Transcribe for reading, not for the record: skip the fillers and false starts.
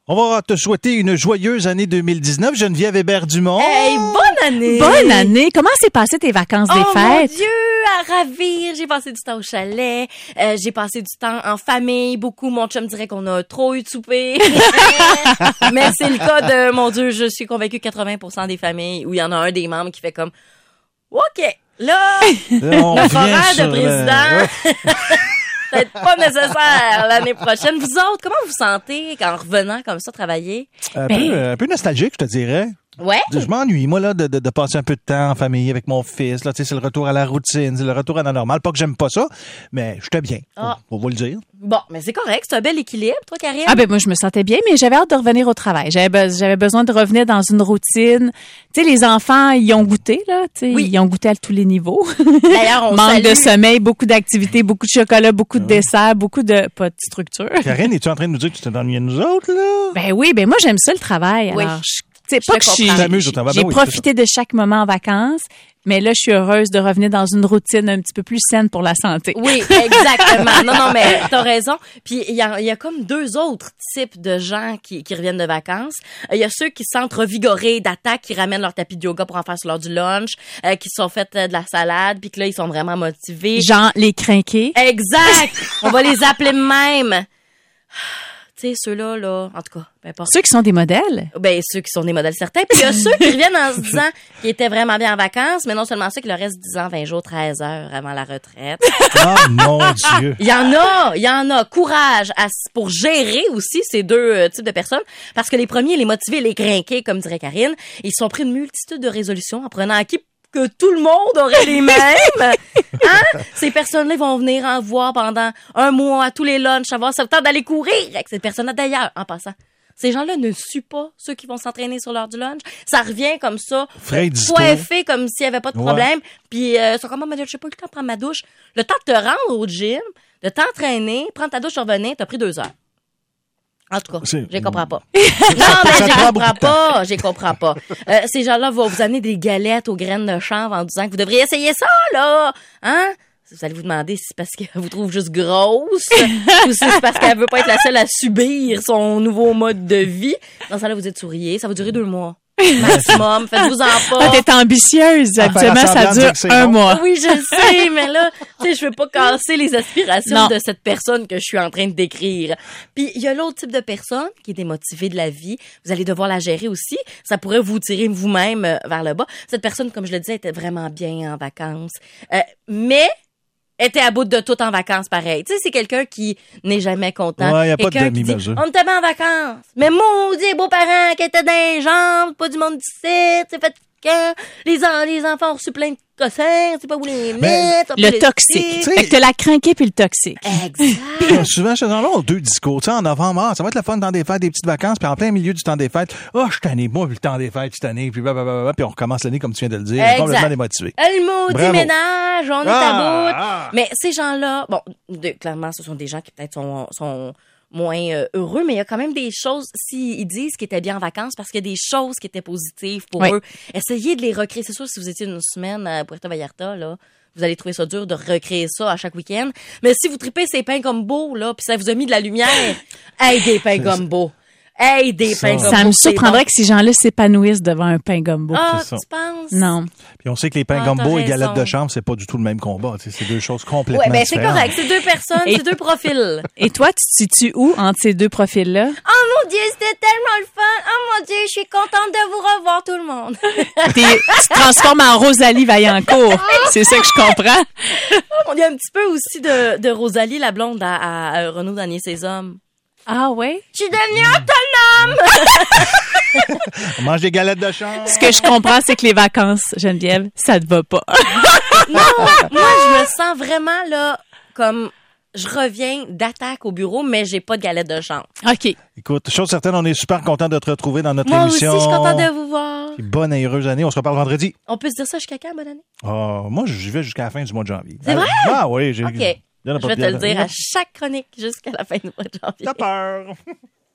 On va te souhaiter une joyeuse année 2019, Geneviève Hébert-Dumont. Hey, bonne année! Bonne année! Comment s'est passé tes vacances des Oh fêtes? mon Dieu, à ravir! J'ai passé du temps au chalet, j'ai passé du temps en famille, beaucoup. Mon chum dirait qu'on a trop eu de souper. Mais c'est le cas de, mon Dieu, je suis convaincue 80% des familles où il y en a un des membres qui fait comme, OK, là, notre horaire de président... peut-être pas nécessaire l'année prochaine. Vous autres, comment vous sentez en revenant comme ça travailler? Un peu nostalgique, je te dirais. Ouais. Je m'ennuie, moi, là, de passer un peu de temps en famille avec mon fils. Là, tu sais, c'est le retour à la routine, c'est le retour à la normale. Pas que j'aime pas ça, mais j'étais bien. On va le dire. Bon, mais c'est correct. C'est un bel équilibre, toi, Karine. Ah ben moi je me sentais bien, mais j'avais hâte de revenir au travail. J'avais besoin de revenir dans une routine. Tu sais, les enfants, ils ont goûté là. Tu sais, ils ont goûté à tous les niveaux. D'ailleurs, on manque salue. de sommeil, beaucoup d'activités, beaucoup de chocolat, beaucoup de desserts, beaucoup de pas de structure. Karine, es-tu en train de nous dire que tu t'es ennuyée de nous autres, là? Ben oui, ben moi j'aime ça le travail. Oui. Alors, c'est pas que j'ai oui, profité de chaque moment en vacances, mais là je suis heureuse de revenir dans une routine un petit peu plus saine pour la santé. Oui, exactement. Non, mais t'as raison. Puis il y a comme deux autres types de gens qui reviennent de vacances. Il y a ceux qui se sentent revigorés d'attaque, qui ramènent leur tapis de yoga pour en faire sur l'heure du lunch, qui se sont fait de la salade, puis que là ils sont vraiment motivés. Genre les crinqués. Exact. On va les appeler même. Tu sais, ceux-là, là, en tout cas, peu importe. Ceux qui sont des modèles. Ben, ceux qui sont des modèles certains. Puis il y a ceux qui reviennent en se disant qu'ils étaient vraiment bien en vacances, mais non seulement ça, qu'il leur reste 10 ans, 20 jours, 13 heures avant la retraite. Oh mon Dieu! Il y en a. Courage pour gérer aussi ces deux types de personnes. Parce que les premiers, les motivés, les crinqués, comme dirait Karine, ils se sont pris une multitude de résolutions en prenant acquis que tout le monde aurait les mêmes. Hein? Ces personnes-là vont venir en voir pendant un mois à tous les lunchs, avoir le temps d'aller courir avec ces personnes-là. D'ailleurs, en passant, ces gens-là ne suent pas ceux qui vont s'entraîner sur l'heure du lunch. Ça revient comme ça, coiffé comme s'il n'y avait pas de problème. Puis, ils sont comme, je sais pas, le temps de prendre ma douche. Le temps de te rendre au gym, de t'entraîner, prendre ta douche, revenir, t'as pris 2 heures. En tout cas, je comprends pas. Non, mais je comprends pas. Ces gens-là vont vous amener des galettes aux graines de chanvre en disant que vous devriez essayer ça, là. Hein? Vous allez vous demander si c'est parce qu'elle vous trouve juste grosse ou si c'est parce qu'elle veut pas être la seule à subir son nouveau mode de vie. Dans ça, là, vous êtes souriez. Ça va durer 2 mois. Maximum. Faites-vous en pas. T'es ambitieuse. Habituellement, ça dure un mois. Oui, je le sais, mais là, tu sais, je veux pas casser les aspirations de cette personne que je suis en train de décrire. Puis, il y a l'autre type de personne qui est démotivée de la vie. Vous allez devoir la gérer aussi. Ça pourrait vous tirer vous-même vers le bas. Cette personne, comme je le disais, était vraiment bien en vacances. Mais était à bout de tout en vacances, pareil. Tu sais, c'est quelqu'un qui n'est jamais content. Ouais, y a pas de demi-mesure. On était bien en vacances. Mais maudits beaux-parents qui étaient dans les jambes, pas du monde d'ici, c'est fait quand les enfants ont reçu plein de cossins, tu sais pas où les mettre. Le toxique. Fait que t'as la crinquée puis le toxique. Exact. Souvent, je dans l'autre 2 discours. Tu sais, en novembre, ça va être le fun dans des fêtes, des petites vacances, puis en plein milieu du temps des fêtes, je suis tanné, moi, puis le temps des fêtes, je suis tanné, puis blablabla, puis on recommence l'année comme tu viens de le dire, complètement démotivé. Le maudit ménage, on est à bout. Mais ces gens-là, bon, clairement, ce sont des gens qui peut-être sont moins heureux, mais il y a quand même des choses, s'ils disent qu'ils étaient bien en vacances, parce qu'il y a des choses qui étaient positives pour eux. Essayez de les recréer. C'est sûr, si vous étiez une semaine à Puerto Vallarta, là, vous allez trouver ça dur de recréer ça à chaque week-end. Mais si vous tripez ces pains gumbo, là, puis ça vous a mis de la lumière, des pains gumbo. Des pains gumbo. Ça me surprendrait que ces gens-là s'épanouissent devant un pain gumbo. Ah, tu penses? Non. Puis on sait que les pains gumbo et galettes de chambre, c'est pas du tout le même combat. Tu sais, c'est 2 choses complètement différentes. C'est correct. C'est 2 personnes, c'est 2 profils. Et toi, tu te situes où entre ces 2 profils-là? Oh mon Dieu, c'était tellement le fun. Oh mon Dieu, je suis contente de vous revoir tout le monde. Tu te transformes en Rosalie Vaillancourt. C'est ça que je comprends. On y a un petit peu aussi de Rosalie, la blonde à Renaud Danier Ses Hommes. Ah ouais? Je suis devenue autonome! On mange des galettes de chambre. Ce que je comprends, c'est que les vacances, Geneviève, ça te va pas. Non, moi, je me sens vraiment, là, comme je reviens d'attaque au bureau, mais j'ai pas de galettes de chambre. OK. Écoute, chose certaine, on est super content de te retrouver dans notre moi émission. Moi aussi, je suis contente de vous voir. Bonne et heureuse année. On se reparle vendredi. On peut se dire ça jusqu'à quand, bonne année? Moi, j'y vais jusqu'à la fin du mois de janvier. C'est vrai? Ah oui, OK. Je vais te le dire à chaque chronique jusqu'à la fin du mois de janvier. T'as peur.